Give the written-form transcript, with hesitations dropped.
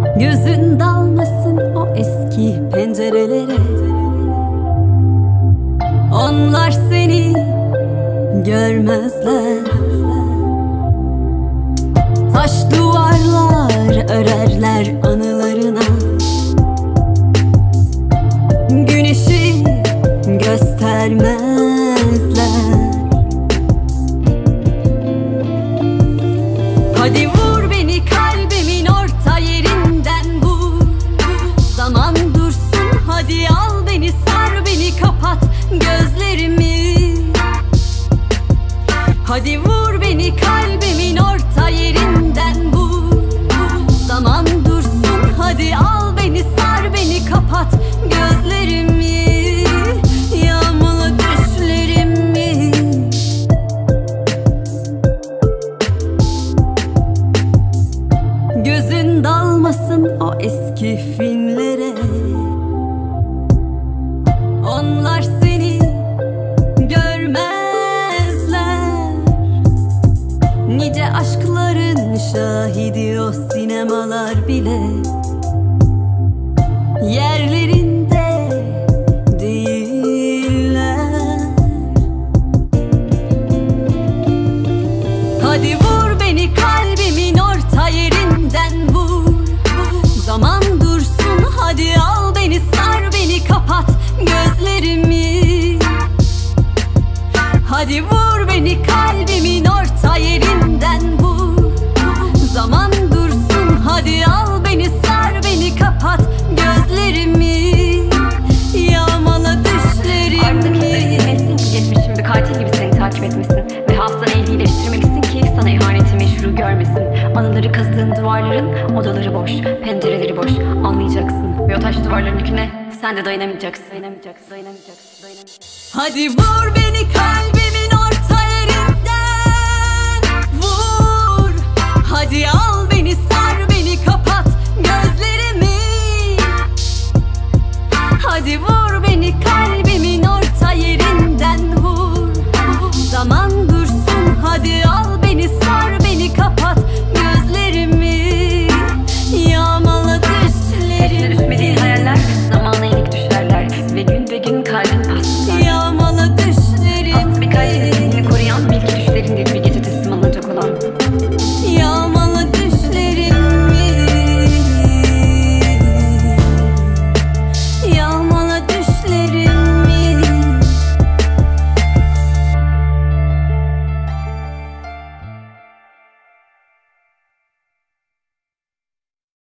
Gözün dalmasın o eski pencerelere. Onlar seni görmezler. Taş duvarlar örerler anılarına. Güneşi göstermezler. Hadi vur beni kalbimin orta yerinden vur. Zaman dursun, hadi al beni, sar beni, kapat gözlerimi. Hadi vur beni kalbimin orta yerinden vur. Zaman dursun, hadi al beni, sar beni, kapat gözlerimi. Yağmala düşlerimi. Gözün dalmasın o eski filmlere. Onlar seni görmezler. Nice aşkların şahidi o sinemalar bile yerlerinde değiller. Hadi vur beni kalbimin orta yerinden vur. Zaman dursun, hadi al beni, sar beni, kapat gözlerimi. Hadi vur beni kalbimin orta yerinden vur. Zaman dursun, hadi al beni, sar beni, kapat gözlerimi. Yağmala düşlerimi. Artık hissetmelisin ki geçmişim bir katil gibi seni takip etmesin ve hafızanı ehlileştirmelisin ki sana ihaneti meşru görmesin. Anıları kazdığın duvarların odaları boş, pencereleri boş, anlayacaksın. Ve o taş duvarların yüküne sen de dayanamayacaksın. Hadi vur beni kalbimin orta yerinden vur. Hadi al